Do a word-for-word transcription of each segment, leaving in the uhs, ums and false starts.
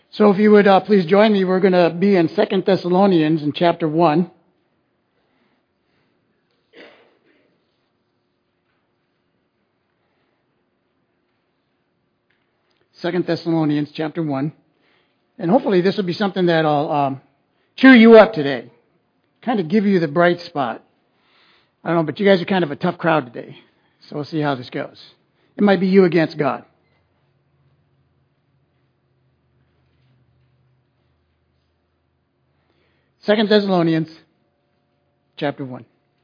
So if you would uh, please join me, we're going to be in Second Thessalonians in chapter one. Second Thessalonians chapter one. And hopefully this will be something that'll um, cheer you up today. Kind of give you the bright spot. I don't know, but you guys are kind of a tough crowd today. So we'll see how this goes. It might be you against God. Second Thessalonians chapter one.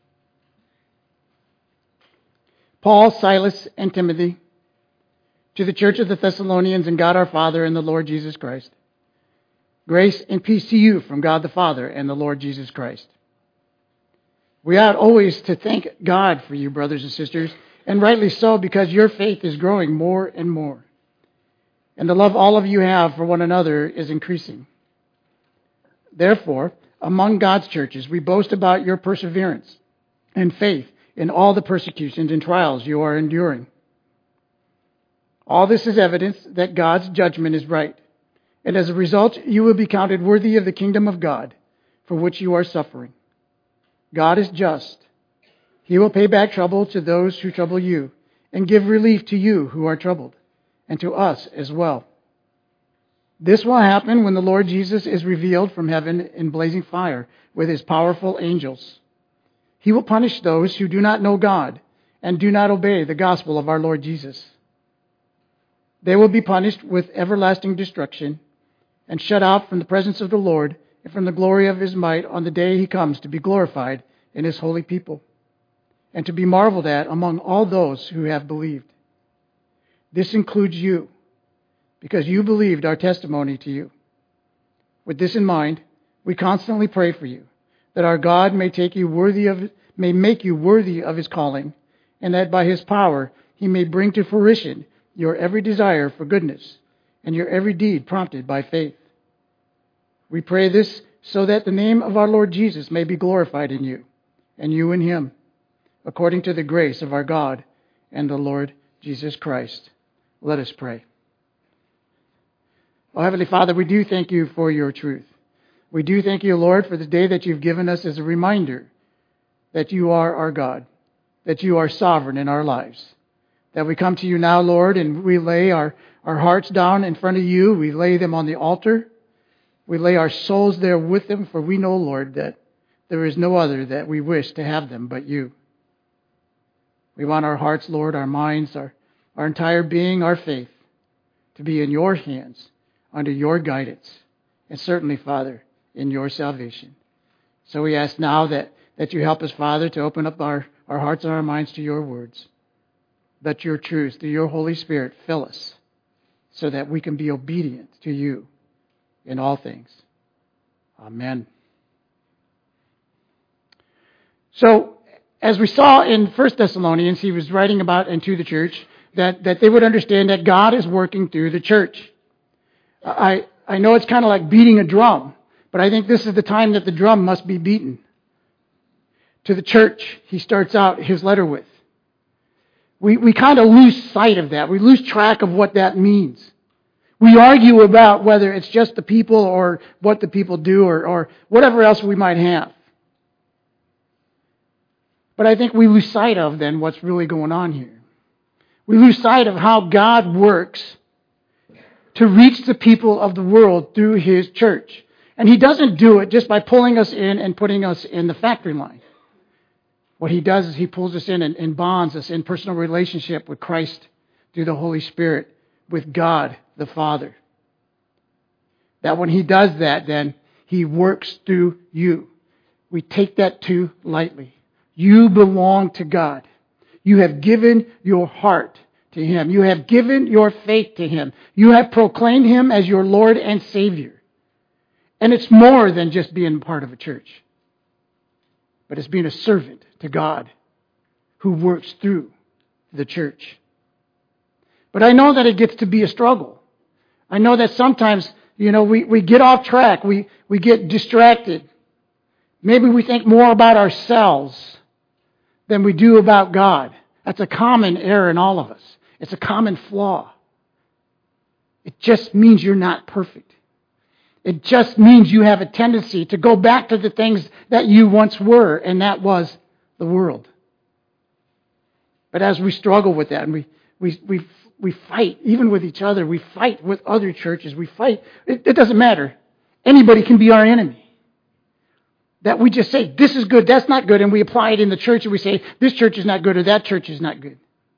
Paul, Silas, and Timothy, to the church of the Thessalonians and God our Father and the Lord Jesus Christ. Grace and peace to you from God the Father and the Lord Jesus Christ. We ought always to thank God for you, brothers and sisters, and rightly so, because your faith is growing more and more. And the love all of you have for one another is increasing. Therefore, among God's churches, we boast about your perseverance and faith in all the persecutions and trials you are enduring. All this is evidence that God's judgment is right, and as a result, you will be counted worthy of the kingdom of God, for which you are suffering. God is just. He will pay back trouble to those who trouble you, and give relief to you who are troubled, and to us as well. This will happen when the Lord Jesus is revealed from heaven in blazing fire with his powerful angels. He will punish those who do not know God and do not obey the gospel of our Lord Jesus. They will be punished with everlasting destruction and shut out from the presence of the Lord and from the glory of his might on the day he comes to be glorified in his holy people and to be marveled at among all those who have believed. This includes you, because you believed our testimony to you. With this in mind, we constantly pray for you, that our God may take you worthy of, may make you worthy of his calling, and that by his power he may bring to fruition your every desire for goodness and your every deed prompted by faith. We pray this so that the name of our Lord Jesus may be glorified in you, and you in him, according to the grace of our God and the Lord Jesus Christ. Let us pray. Oh, Heavenly Father, we do thank you for your truth. We do thank you, Lord, for the day that you've given us as a reminder that you are our God, that you are sovereign in our lives. That we come to you now, Lord, and we lay our, our hearts down in front of you. We lay them on the altar. We lay our souls there with them, for we know, Lord, that there is no other that we wish to have them but you. We want our hearts, Lord, our minds, our, our entire being, our faith, to be in your hands, under your guidance, and certainly, Father, in your salvation. So we ask now that, that you help us, Father, to open up our, our hearts and our minds to your words. Let your truth, through your Holy Spirit, fill us so that we can be obedient to you in all things. Amen. So, as we saw in First Thessalonians, he was writing about, and to the church, that, that they would understand that God is working through the church. I, I know it's kind of like beating a drum, but I think this is the time that the drum must be beaten. To the church, he starts out his letter with. We, we kind of lose sight of that. We lose track of what that means. We argue about whether it's just the people or what the people do or, or whatever else we might have. But I think we lose sight of then what's really going on here. We lose sight of how God works to reach the people of the world through his church. And he doesn't do it just by pulling us in and putting us in the factory line. What he does is he pulls us in and, and bonds us in personal relationship with Christ through the Holy Spirit, with God the Father. That when he does that, then he works through you. We take that too lightly. You belong to God. You have given your heart to him. You have given your faith to him. You have proclaimed him as your Lord and Savior. And it's more than just being part of a church. But it's being a servant to God who works through the church. But I know that it gets to be a struggle. I know that sometimes, you know, we, we get off track. We, we get distracted. Maybe we think more about ourselves than we do about God. That's a common error in all of us. It's a common flaw. It just means you're not perfect. It just means you have a tendency to go back to the things that you once were, and that was the world. But as we struggle with that, and we we we we fight, even with each other, we fight with other churches, we fight. It, it doesn't matter. Anybody can be our enemy. That we just say, this is good, that's not good, and we apply it in the church, and we say, this church is not good, or that church is not good.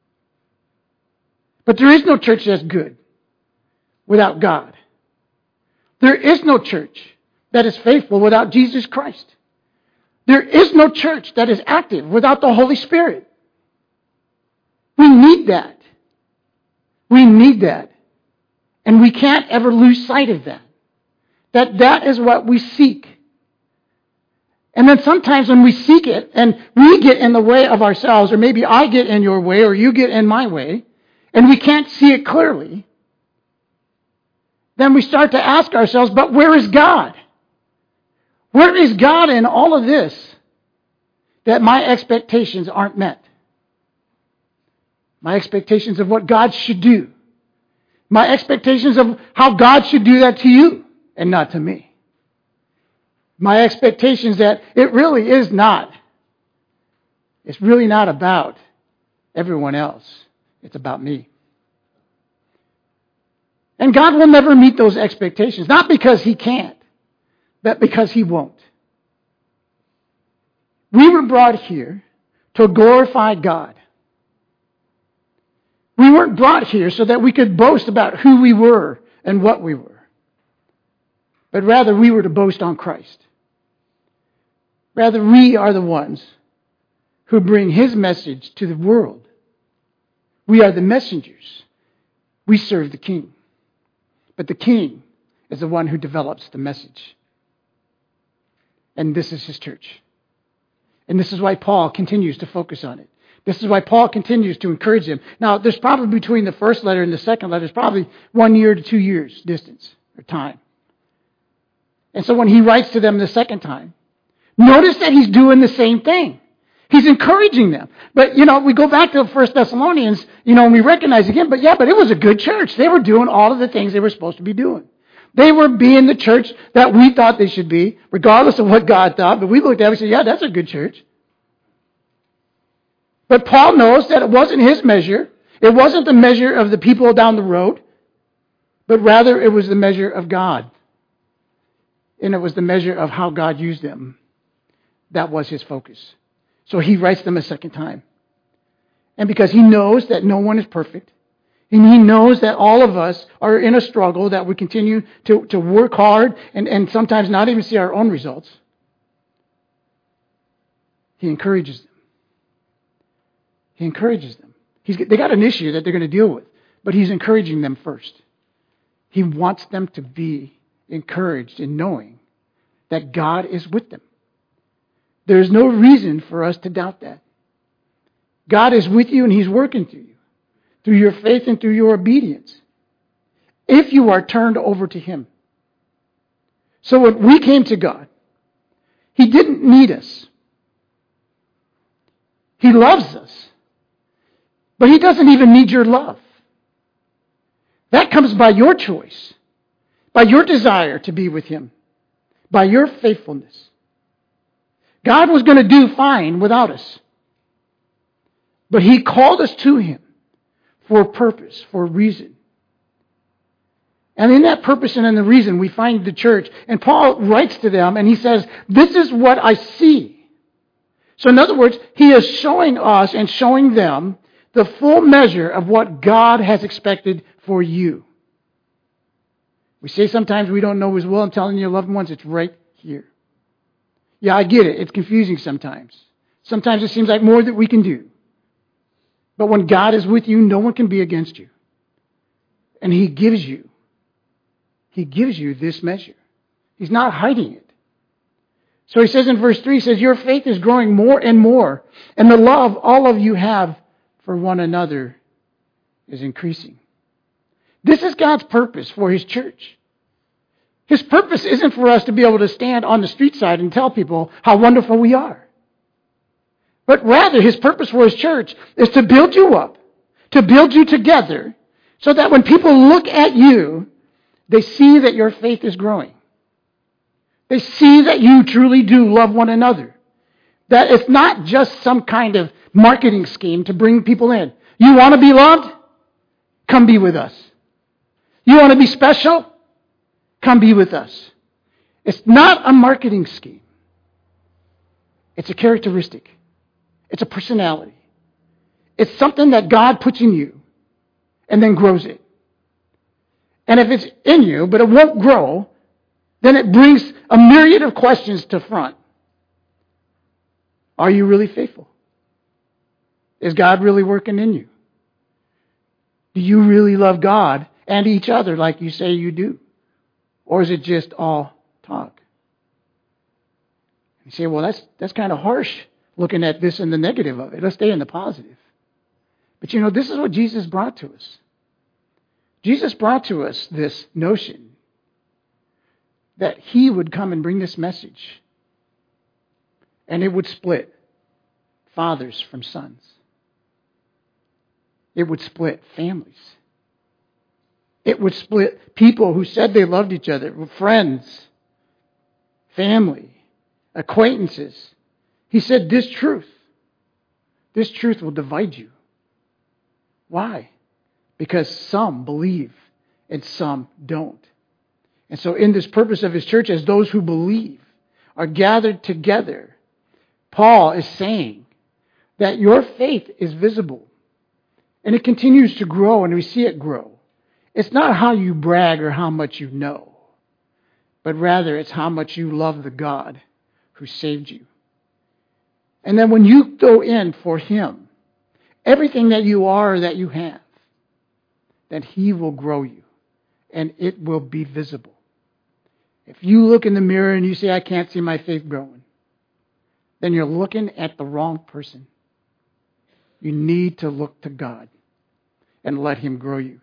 But there is no church that's good without God. There is no church that is faithful without Jesus Christ. There is no church that is active without the Holy Spirit. We need that. We need that. And we can't ever lose sight of that. That that is what we seek. And then sometimes when we seek it, and we get in the way of ourselves, or maybe I get in your way, or you get in my way, and we can't see it clearly, then we start to ask ourselves, but where is God? Where is God in all of this that my expectations aren't met? My expectations of what God should do. My expectations of how God should do that to you and not to me. My expectations that it really is not. It's really not about everyone else. It's about me. And God will never meet those expectations. Not because He can't, but because He won't. We were brought here to glorify God. We weren't brought here so that we could boast about who we were and what we were. But rather, we were to boast on Christ. Rather, we are the ones who bring His message to the world. We are the messengers. We serve the King. But the King is the one who develops the message. And this is His church. And this is why Paul continues to focus on it. This is why Paul continues to encourage them. Now, there's probably between the first letter and the second letter, there's probably one year to two years distance or time. And so when he writes to them the second time, notice that he's doing the same thing. He's encouraging them. But, you know, we go back to First Thessalonians, you know, and we recognize again, but yeah, but it was a good church. They were doing all of the things they were supposed to be doing. They were being the church that we thought they should be, regardless of what God thought. But we looked at it and said, yeah, that's a good church. But Paul knows that it wasn't his measure. It wasn't the measure of the people down the road, but rather it was the measure of God. And it was the measure of how God used them. That was his focus. So he writes them a second time. And because he knows that no one is perfect, and he knows that all of us are in a struggle, that we continue to, to work hard and, and sometimes not even see our own results, he encourages them. He encourages them. He's, they got an issue that they're going to deal with, but he's encouraging them first. He wants them to be encouraged in knowing that God is with them. There is no reason for us to doubt that. God is with you and he's working through you, through your faith and through your obedience, if you are turned over to him. So when we came to God, he didn't need us. He loves us. But he doesn't even need your love. That comes by your choice, by your desire to be with him, by your faithfulness. God was going to do fine without us. But he called us to him for a purpose, for a reason. And in that purpose and in the reason, we find the church. And Paul writes to them and he says, this is what I see. So in other words, he is showing us and showing them the full measure of what God has expected for you. We say sometimes we don't know his will. I'm telling you, loved ones, it's right here. Yeah, I get it. It's confusing sometimes. Sometimes it seems like more that we can do. But when God is with you, no one can be against you. And he gives you, he gives you this measure. He's not hiding it. So he says in verse three, he says, your faith is growing more and more, and the love all of you have for one another is increasing. This is God's purpose for his church. His purpose isn't for us to be able to stand on the street side and tell people how wonderful we are. But rather, his purpose for his church is to build you up, to build you together, so that when people look at you, they see that your faith is growing. They see that you truly do love one another. That it's not just some kind of marketing scheme to bring people in. You want to be loved? Come be with us. You want to be special? Come be with us. It's not a marketing scheme. It's a characteristic. It's a personality. It's something that God puts in you and then grows it. And if it's in you, but it won't grow, then it brings a myriad of questions to front. Are you really faithful? Is God really working in you? Do you really love God and each other like you say you do? Or is it just all talk? You say, well, that's that's kind of harsh looking at this and the negative of it. Let's stay in the positive. But you know, this is what Jesus brought to us. Jesus brought to us this notion that he would come and bring this message, and it would split fathers from sons. It would split families. It would split people who said they loved each other, friends, family, acquaintances. He said this truth, this truth will divide you. Why? Because some believe and some don't. And so in this purpose of his church, as those who believe are gathered together, Paul is saying that your faith is visible. And it continues to grow, and we see it grow. It's not how you brag or how much you know, but rather it's how much you love the God who saved you. And then when you go in for him, everything that you are or that you have, that he will grow you, and it will be visible. If you look in the mirror and you say, I can't see my faith growing, then you're looking at the wrong person. You need to look to God and let him grow you.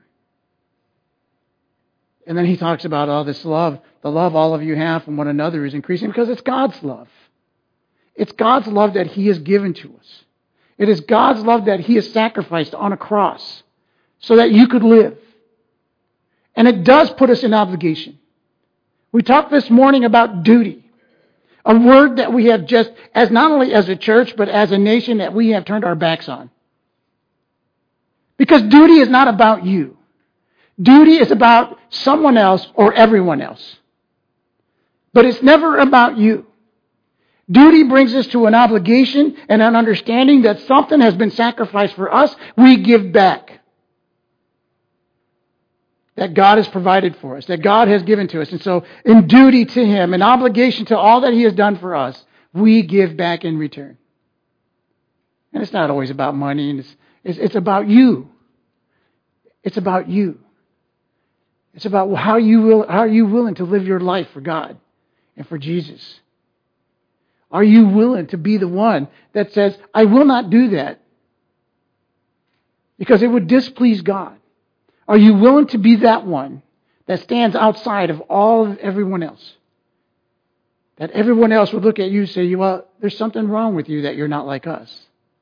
And then he talks about all this love. The love all of you have from one another is increasing because it's God's love. It's God's love that he has given to us. It is God's love that he has sacrificed on a cross so that you could live. And it does put us in obligation. We talked this morning about duty. A word that we have just, as not only as a church, but as a nation, that we have turned our backs on. Because duty is not about you. Duty is about someone else or everyone else. But it's never about you. Duty brings us to an obligation and an understanding that something has been sacrificed for us. We give back. That God has provided for us, that God has given to us. And so in duty to him, in obligation to all that he has done for us, we give back in return. And it's not always about money. And it's, it's, it's about you. It's about you. It's about how you will, how are you willing to live your life for God and for Jesus? Are you willing to be the one that says, I will not do that because it would displease God? Are you willing to be that one that stands outside of all of everyone else? That everyone else would look at you and say, well, there's something wrong with you that you're not like us.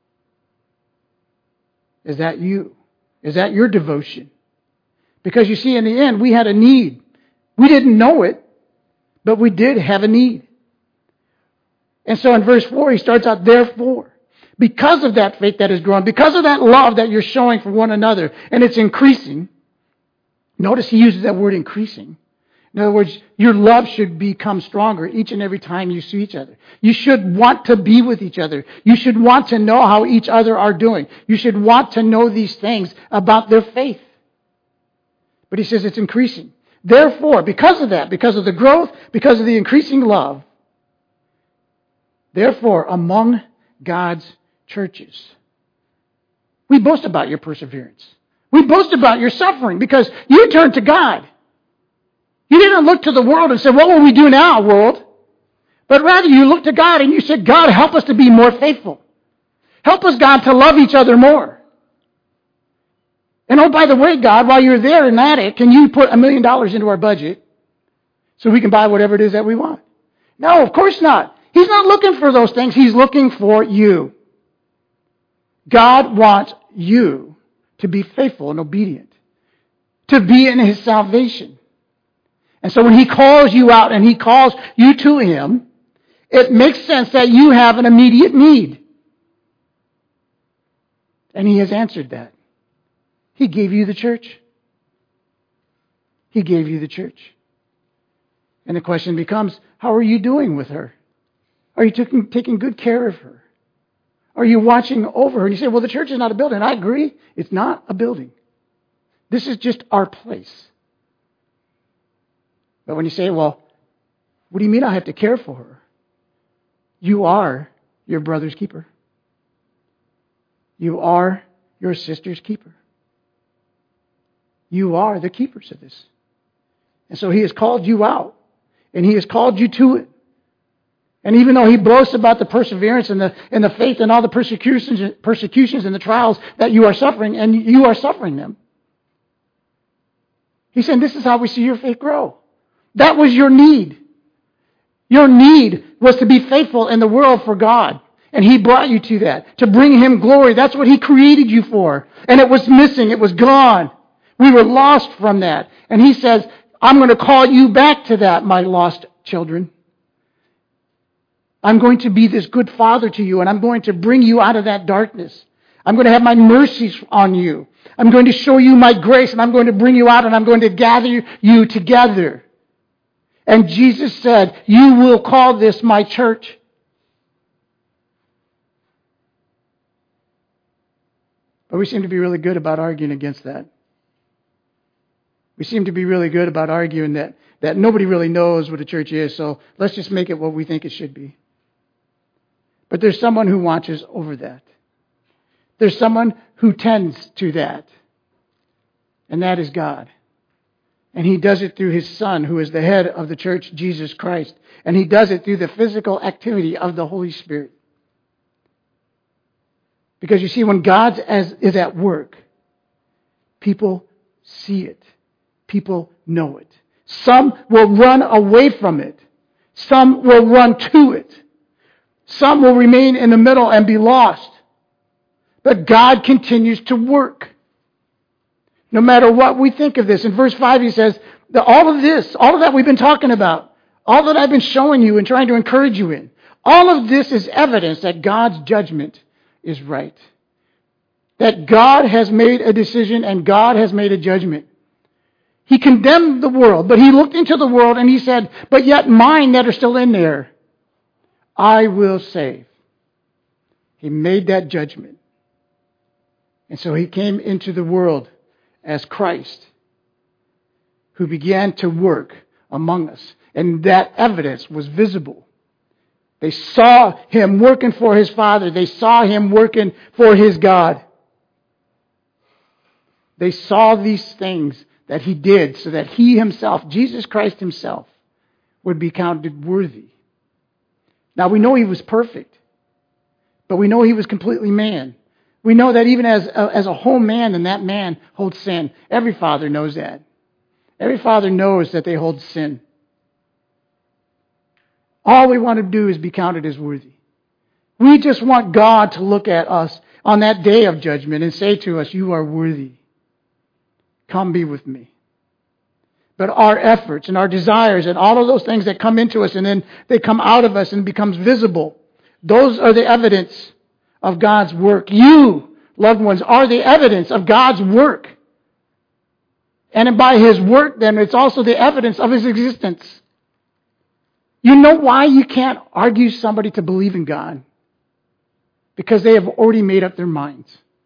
Is that you? Is that your devotion? Because you see, in the end, we had a need. We didn't know it, but we did have a need. And so in verse four, he starts out, therefore, because of that faith that is growing, because of that love that you're showing for one another, and it's increasing. Notice he uses that word increasing. In other words, your love should become stronger each and every time you see each other. You should want to be with each other. You should want to know how each other are doing. You should want to know these things about their faith. But he says it's increasing. Therefore, because of that, because of the growth, because of the increasing love, therefore, among God's churches, we boast about your perseverance. We boast about your suffering because you turned to God. You didn't look to the world and say, what will we do now, world? But rather you looked to God and you said, God, help us to be more faithful. Help us, God, to love each other more. And oh, by the way, God, while you're there and at it, can you put a million dollars into our budget so we can buy whatever it is that we want? No, of course not. He's not looking for those things. He's looking for you. God wants you to be faithful and obedient, to be in his salvation. And so when He calls you out and He calls you to Him, it makes sense that you have an immediate need. And He has answered that. He gave you the church. He gave you the church. And the question becomes, how are you doing with her? Are you taking, taking good care of her? Are you watching over her? You say, well, the church is not a building. I agree. It's not a building. This is just our place. But when you say, well, what do you mean I have to care for her? You are your brother's keeper. You are your sister's keeper. You are the keepers of this. And so He has called you out. And He has called you to it. And even though He boasts about the perseverance and the and the faith and all the persecutions, persecutions and the trials that you are suffering, and you are suffering them, He's saying this is how we see your faith grow. That was your need. Your need was to be faithful in the world for God. And He brought you to that. To bring Him glory. That's what He created you for. And it was missing. It was gone. We were lost from that. And He says, I'm going to call you back to that, my lost children. I'm going to be this good father to you, and I'm going to bring you out of that darkness. I'm going to have my mercies on you. I'm going to show you my grace, and I'm going to bring you out, and I'm going to gather you together. And Jesus said, you will call this my church. But we seem to be really good about arguing against that. We seem to be really good about arguing that, that nobody really knows what a church is, so let's just make it what we think it should be. But there's someone who watches over that. There's someone who tends to that. And that is God. And He does it through His Son, who is the head of the church, Jesus Christ. And He does it through the physical activity of the Holy Spirit. Because you see, when God is at work, people see it. People know it. Some will run away from it. Some will run to it. Some will remain in the middle and be lost. But God continues to work. No matter what we think of this. In verse five He says, that all of this, all of that we've been talking about, all that I've been showing you and trying to encourage you in, all of this is evidence that God's judgment is right. That God has made a decision and God has made a judgment. He condemned the world, but He looked into the world and He said, but yet mine that are still in there, I will save. He made that judgment. And so He came into the world as Christ, who began to work among us. And that evidence was visible. They saw Him working for His Father. They saw Him working for His God. They saw these things that He did so that He Himself, Jesus Christ Himself, would be counted worthy. Now we know He was perfect, but we know He was completely man. We know that even as a, as a whole man, and that man holds sin. Every father knows that. Every father knows that they hold sin. All we want to do is be counted as worthy. We just want God to look at us on that day of judgment and say to us, you are worthy. Come be with me. But our efforts and our desires and all of those things that come into us and then they come out of us and becomes visible, those are the evidence of God's work. You, loved ones, are the evidence of God's work. And by His work, then, it's also the evidence of His existence. You know why you can't argue somebody to believe in God? Because they have already made up their minds.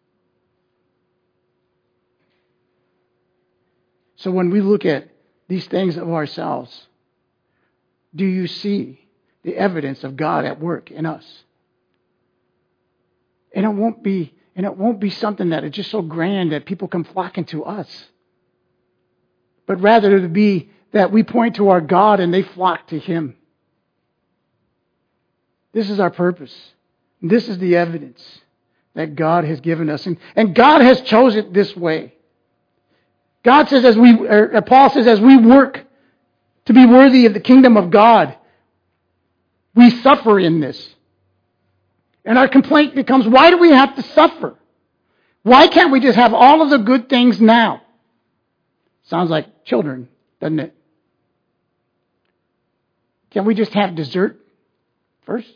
So when we look at these things of ourselves, do you see the evidence of God at work in us? And it won't be, and it won't be something that is just so grand that people come flocking to us. But rather to be that we point to our God and they flock to Him. This is our purpose. This is the evidence that God has given us. And, and God has chosen it this way. God says as we, or Paul says as we work to be worthy of the kingdom of God, we suffer in this. And our complaint becomes, why do we have to suffer? Why can't we just have all of the good things now? Sounds like children, doesn't it? Can we just have dessert first?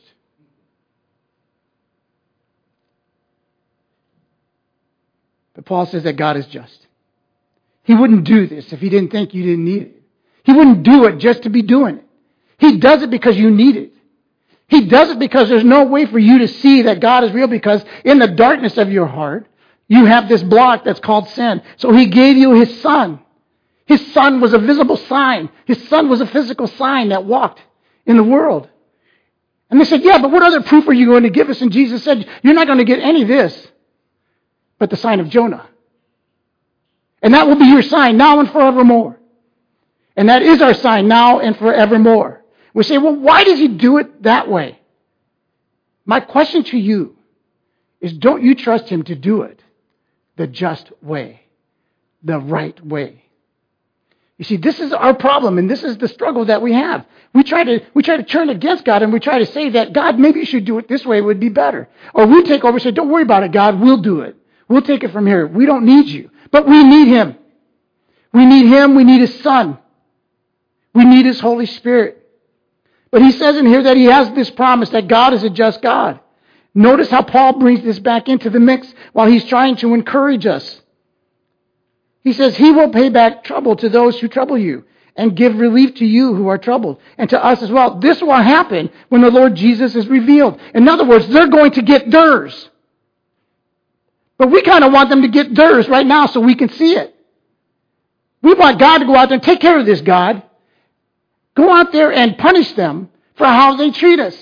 But Paul says that God is just. He wouldn't do this if he didn't think you didn't need it. He wouldn't do it just to be doing it. He does it because you need it. He does it because there's no way for you to see that God is real, because in the darkness of your heart, you have this block that's called sin. So he gave you his Son. His Son was a visible sign. His Son was a physical sign that walked in the world. And they said, yeah, but what other proof are you going to give us? And Jesus said, you're not going to get any of this but the sign of Jonah. And that will be your sign now and forevermore. And that is our sign now and forevermore. We say, well, why does he do it that way? My question to you is, don't you trust him to do it the just way, the right way? You see, this is our problem, and this is the struggle that we have. We try to we try to turn against God, and we try to say that, God, maybe you should do it this way, it would be better. Or we take over and say, don't worry about it, God, we'll do it. We'll take it from here. We don't need you. But we need him. We need him. We need his Son. We need his Holy Spirit. But he says in here that he has this promise that God is a just God. Notice how Paul brings this back into the mix while he's trying to encourage us. He says he will pay back trouble to those who trouble you and give relief to you who are troubled, and to us as well. This will happen when the Lord Jesus is revealed. In other words, they're going to get theirs. But we kind of want them to get theirs right now so we can see it. We want God to go out there and take care of this, God. Go out there and punish them for how they treat us.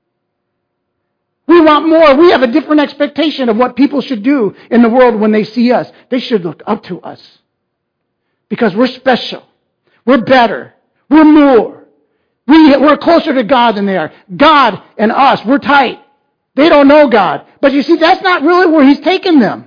We want more. We have a different expectation of what people should do in the world when they see us. They should look up to us because we're special. We're better. We're more. We, we're closer to God than they are. God and us, we're tight. They don't know God. But you see, that's not really where he's taken them.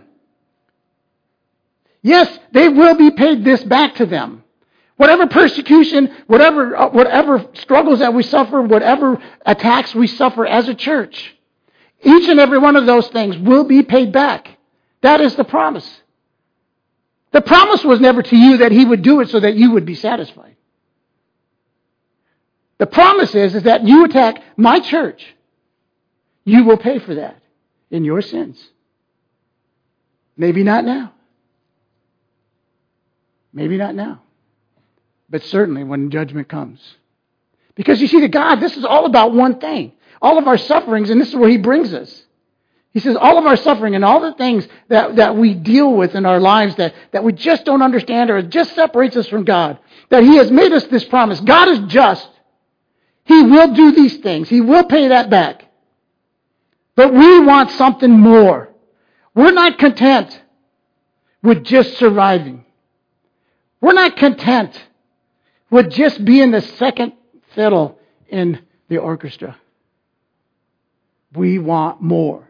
Yes, they will be paid this back to them. Whatever persecution, whatever, uh, whatever struggles that we suffer, whatever attacks we suffer as a church, each and every one of those things will be paid back. That is the promise. The promise was never to you that he would do it so that you would be satisfied. The promise is, is that you attack my church, you will pay for that in your sins. Maybe not now. Maybe not now. But certainly when judgment comes. Because you see, to God, this is all about one thing. All of our sufferings, and this is where he brings us. He says all of our suffering and all the things that, that we deal with in our lives that, that we just don't understand, or it just separates us from God, that he has made us this promise. God is just. He will do these things. He will pay that back. But we want something more. We're not content with just surviving. We're not content with just being the second fiddle in the orchestra. We want more.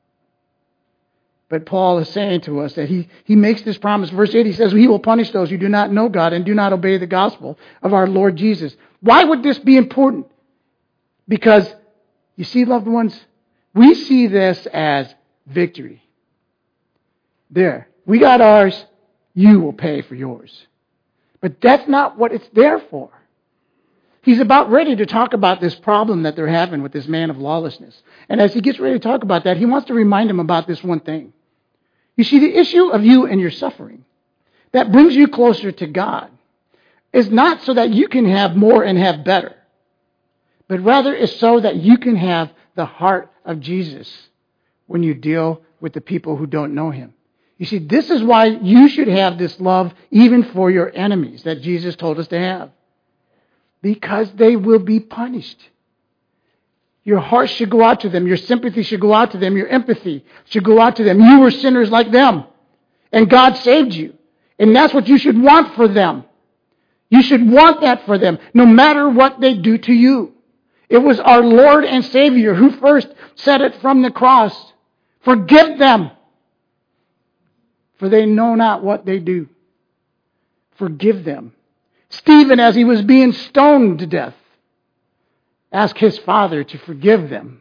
But Paul is saying to us that he, he makes this promise. Verse eight, he says, he will punish those who do not know God and do not obey the gospel of our Lord Jesus. Why would this be important? Because, you see, loved ones, we see this as victory. There, we got ours, you will pay for yours. But that's not what it's there for. He's about ready to talk about this problem that they're having with this man of lawlessness. And as he gets ready to talk about that, he wants to remind them about this one thing. You see, the issue of you and your suffering that brings you closer to God is not so that you can have more and have better, but rather is so that you can have the heart of Jesus when you deal with the people who don't know him. You see, this is why you should have this love even for your enemies that Jesus told us to have. Because they will be punished. Your heart should go out to them. Your sympathy should go out to them. Your empathy should go out to them. You were sinners like them. And God saved you. And that's what you should want for them. You should want that for them, no matter what they do to you. It was our Lord and Savior who first said it from the cross. Forgive them, for they know not what they do. Forgive them. Stephen, as he was being stoned to death, asked his Father to forgive them.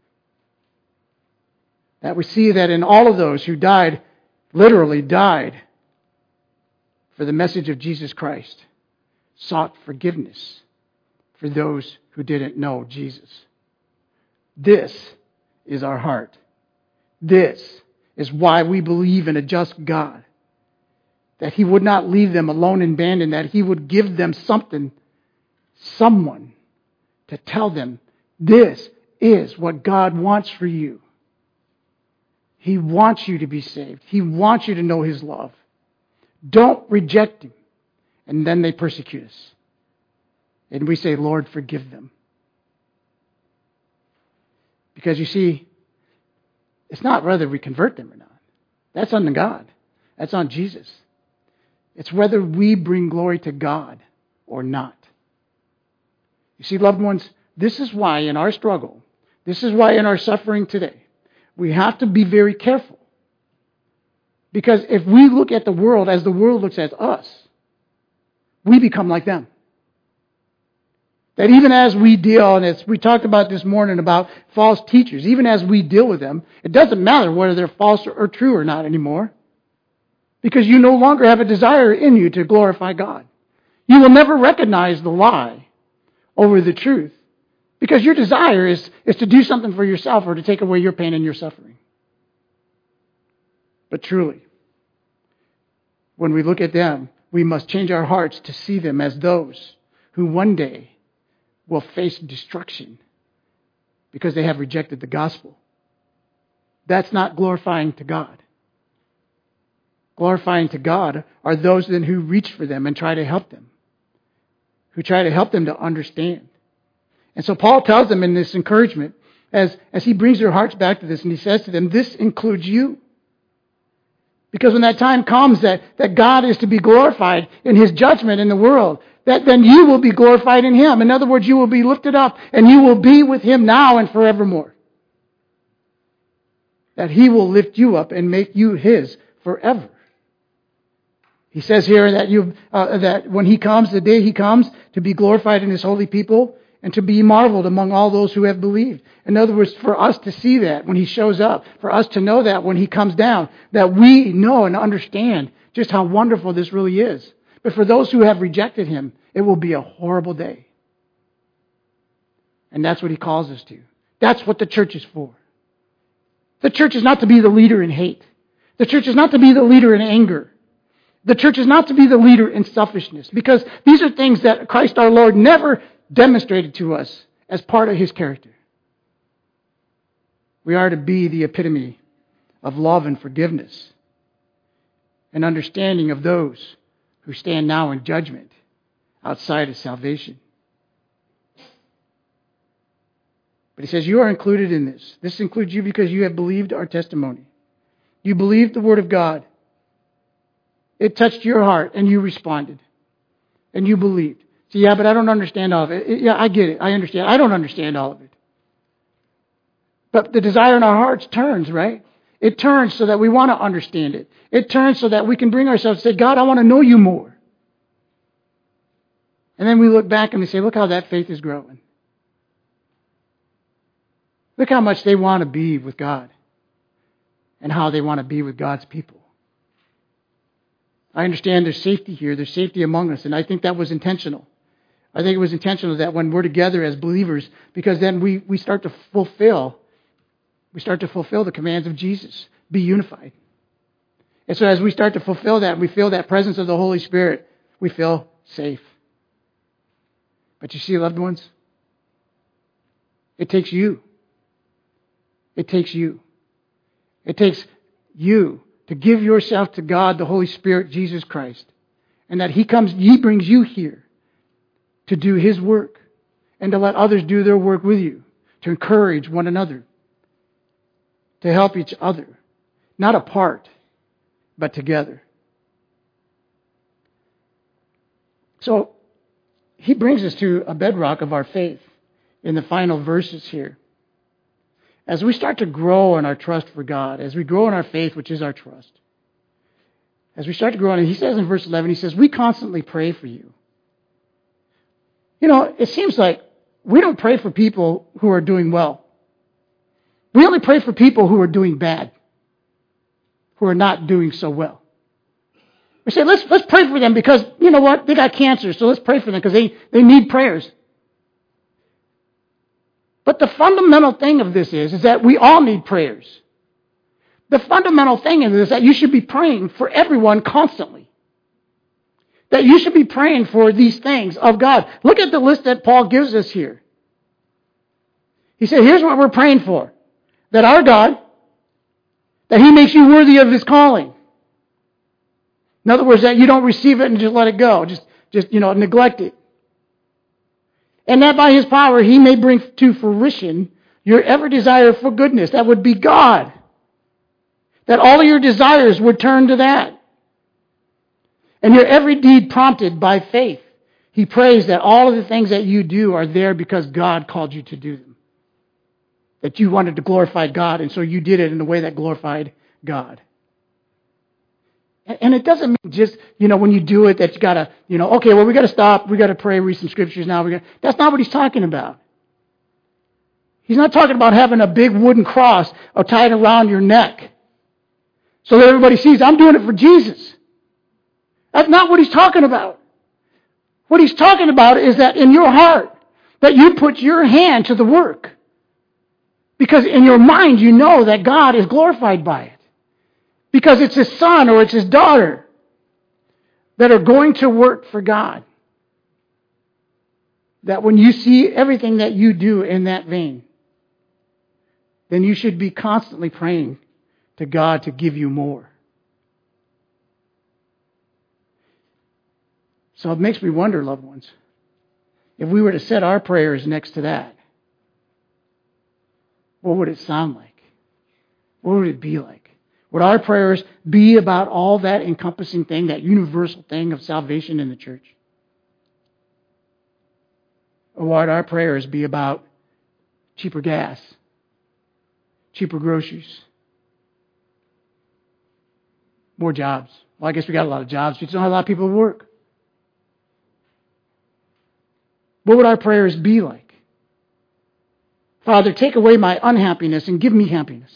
That we see that in all of those who died, literally died for the message of Jesus Christ, sought forgiveness for those who didn't know Jesus. This is our heart. This is why we believe in a just God. That He would not leave them alone and abandoned, that He would give them something, someone, to tell them, this is what God wants for you. He wants you to be saved. He wants you to know His love. Don't reject Him. And then they persecute us. And we say, Lord, forgive them. Because you see, it's not whether we convert them or not. That's on God. That's on Jesus. It's whether we bring glory to God or not. You see, loved ones, this is why in our struggle, this is why in our suffering today, we have to be very careful. Because if we look at the world as the world looks at us, we become like them. That even as we deal, and as we talked about this morning about false teachers, even as we deal with them, it doesn't matter whether they're false or true or not anymore. Because you no longer have a desire in you to glorify God. You will never recognize the lie over the truth. Because your desire is, is to do something for yourself or to take away your pain and your suffering. But truly, when we look at them, we must change our hearts to see them as those who one day will face destruction because they have rejected the gospel. That's not glorifying to God. Glorifying to God are those then who reach for them and try to help them. Who try to help them to understand. And so Paul tells them in this encouragement, as, as he brings their hearts back to this, and he says to them, this includes you. Because when that time comes that, that God is to be glorified in His judgment in the world, that then you will be glorified in Him. In other words, you will be lifted up and you will be with Him now and forevermore. That He will lift you up and make you His forever. He says here that you uh, that when He comes, the day He comes, to be glorified in His holy people and to be marveled among all those who have believed. In other words, for us to see that when He shows up, for us to know that when He comes down, that we know and understand just how wonderful this really is. But for those who have rejected Him, it will be a horrible day. And that's what He calls us to. That's what the church is for. The church is not to be the leader in hate. The church is not to be the leader in anger. The church is not to be the leader in selfishness. Because these are things that Christ our Lord never demonstrated to us as part of His character. We are to be the epitome of love and forgiveness and understanding of those who stand now in judgment outside of salvation. But he says, you are included in this. This includes you because you have believed our testimony. You believed the Word of God. It touched your heart and you responded. And you believed. So, yeah, but I don't understand all of it. Yeah, I get it. I understand. I don't understand all of it. But the desire in our hearts turns, right? It turns so that we want to understand it. It turns so that we can bring ourselves and say, God, I want to know you more. And then we look back and we say, look how that faith is growing. Look how much they want to be with God. And how they want to be with God's people. I understand there's safety here. There's safety among us. And I think that was intentional. I think it was intentional that when we're together as believers, because then we, we start to fulfill, we start to fulfill the commands of Jesus. Be unified. And so as we start to fulfill that, we feel that presence of the Holy Spirit, we feel safe. But you see, loved ones, it takes you. It takes you. It takes you to give yourself to God, the Holy Spirit, Jesus Christ. And that He comes, He brings you here to do His work and to let others do their work with you, to encourage one another, to help each other, not apart, but together. So, he brings us to a bedrock of our faith in the final verses here. As we start to grow in our trust for God, as we grow in our faith, which is our trust, as we start to grow in it, he says in verse eleven, he says, we constantly pray for you. You know, it seems like we don't pray for people who are doing well. We only pray for people who are doing bad, who are not doing so well. We say, let's let's pray for them because, you know what, they got cancer, so let's pray for them because they, they need prayers. But the fundamental thing of this is, is that we all need prayers. The fundamental thing is that you should be praying for everyone constantly. That you should be praying for these things of God. Look at the list that Paul gives us here. He said, here's what we're praying for. That our God, that He makes you worthy of His calling. In other words, that you don't receive it and just let it go. Just, just you know, neglect it. And that by His power He may bring to fruition your every desire for goodness. That would be God. That all of your desires would turn to that. And your every deed prompted by faith. He prays that all of the things that you do are there because God called you to do them. That you wanted to glorify God, and so you did it in a way that glorified God. And it doesn't mean just, you know, when you do it that you got to, you know, okay, well, we got to stop. We got to pray, read some scriptures now. We got That's not what he's talking about. He's not talking about having a big wooden cross or tied around your neck so that everybody sees I'm doing it for Jesus. That's not what he's talking about. What he's talking about is that in your heart, that you put your hand to the work. Because in your mind, you know that God is glorified by it. Because it's his son or it's his daughter that are going to work for God. That when you see everything that you do in that vein, then you should be constantly praying to God to give you more. So it makes me wonder, loved ones, if we were to set our prayers next to that, what would it sound like? What would it be like? Would our prayers be about all that encompassing thing, that universal thing of salvation in the church? Or would our prayers be about cheaper gas, cheaper groceries, more jobs? Well, I guess we got a lot of jobs. We just don't have a lot of people to work. What would our prayers be like? Father, take away my unhappiness and give me happiness.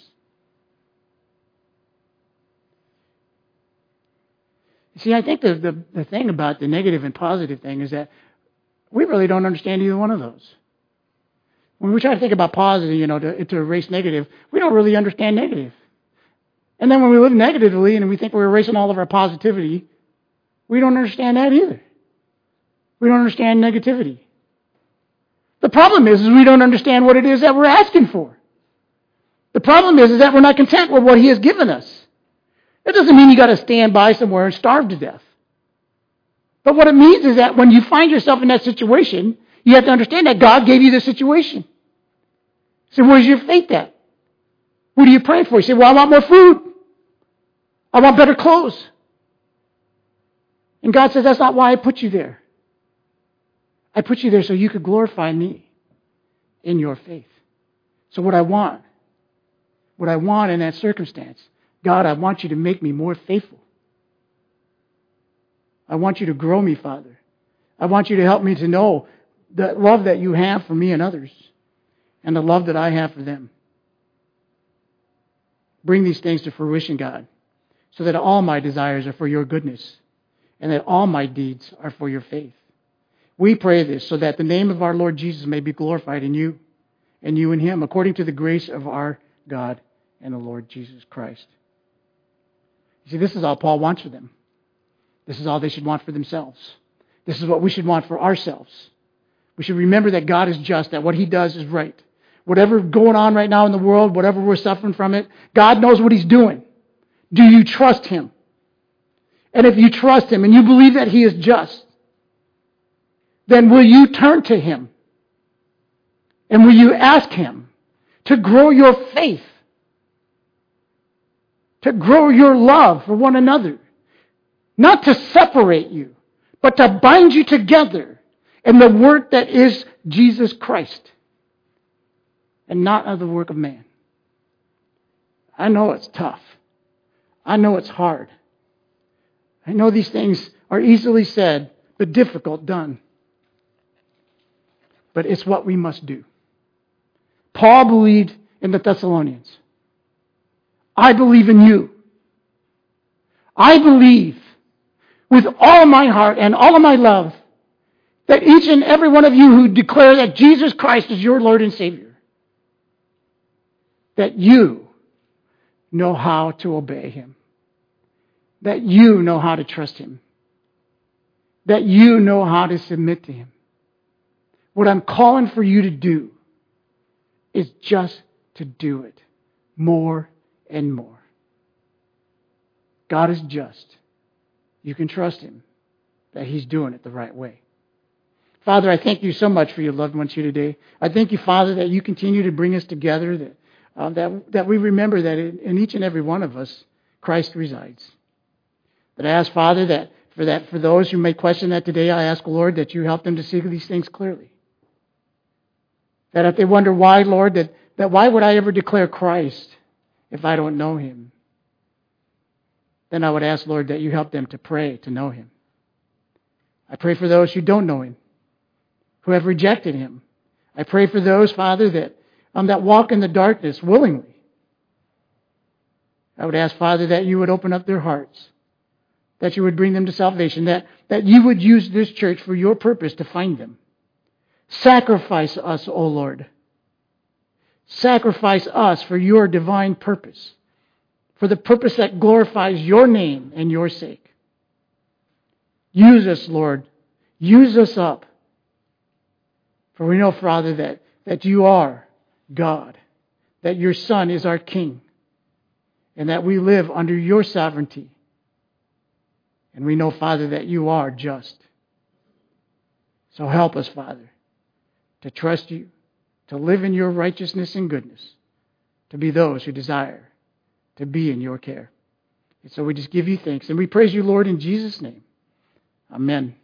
See, I think the, the, the thing about the negative and positive thing is that we really don't understand either one of those. When we try to think about positive, you know, to, to erase negative, we don't really understand negative. And then when we live negatively and we think we're erasing all of our positivity, we don't understand that either. We don't understand negativity. The problem is, is we don't understand what it is that we're asking for. The problem is, is that we're not content with what He has given us. It doesn't mean you got to stand by somewhere and starve to death. But what it means is that when you find yourself in that situation, you have to understand that God gave you the situation. So where's your faith at? What are you praying for? You say, well, I want more food. I want better clothes. And God says, that's not why I put you there. I put you there so you could glorify me in your faith. So what I want, what I want in that circumstance, God, I want you to make me more faithful. I want you to grow me, Father. I want you to help me to know the love that you have for me and others and the love that I have for them. Bring these things to fruition, God, so that all my desires are for your goodness and that all my deeds are for your faith. We pray this so that the name of our Lord Jesus may be glorified in you and you in Him, according to the grace of our God and the Lord Jesus Christ. You see, this is all Paul wants for them. This is all they should want for themselves. This is what we should want for ourselves. We should remember that God is just, that what He does is right. Whatever's going on right now in the world, whatever we're suffering from it, God knows what He's doing. Do you trust Him? And if you trust Him and you believe that He is just, then will you turn to Him? And will you ask Him to grow your faith? To grow your love for one another? Not to separate you, but to bind you together in the work that is Jesus Christ. And not of the work of man. I know it's tough. I know it's hard. I know these things are easily said, but difficult done. But it's what we must do. Paul believed in the Thessalonians. I believe in you. I believe with all my heart and all of my love that each and every one of you who declare that Jesus Christ is your Lord and Savior, that you know how to obey him, that you know how to trust him, that you know how to submit to him. What I'm calling for you to do is just to do it more and more. God is just. You can trust him that he's doing it the right way. Father, I thank you so much for your loved ones here today. I thank you, Father, that you continue to bring us together, that uh, that, that we remember that in, in each and every one of us, Christ resides. That I ask, Father, that for that for those who may question that today, I ask, Lord, that you help them to see these things clearly. That if they wonder why, Lord, that, that why would I ever declare Christ if I don't know him? Then I would ask, Lord, that you help them to pray to know him. I pray for those who don't know him, who have rejected him. I pray for those, Father, that um, that walk in the darkness willingly. I would ask, Father, that you would open up their hearts, that you would bring them to salvation, that, that you would use this church for your purpose to find them. Sacrifice us, O Lord. Sacrifice us for your divine purpose, for the purpose that glorifies your name and your sake. Use us, Lord. Use us up. For we know, Father, that, that you are God, that your Son is our King, and that we live under your sovereignty. And we know, Father, that you are just. So help us, Father, to trust you, to live in your righteousness and goodness, to be those who desire to be in your care. And so we just give you thanks. And we praise you, Lord, in Jesus' name. Amen.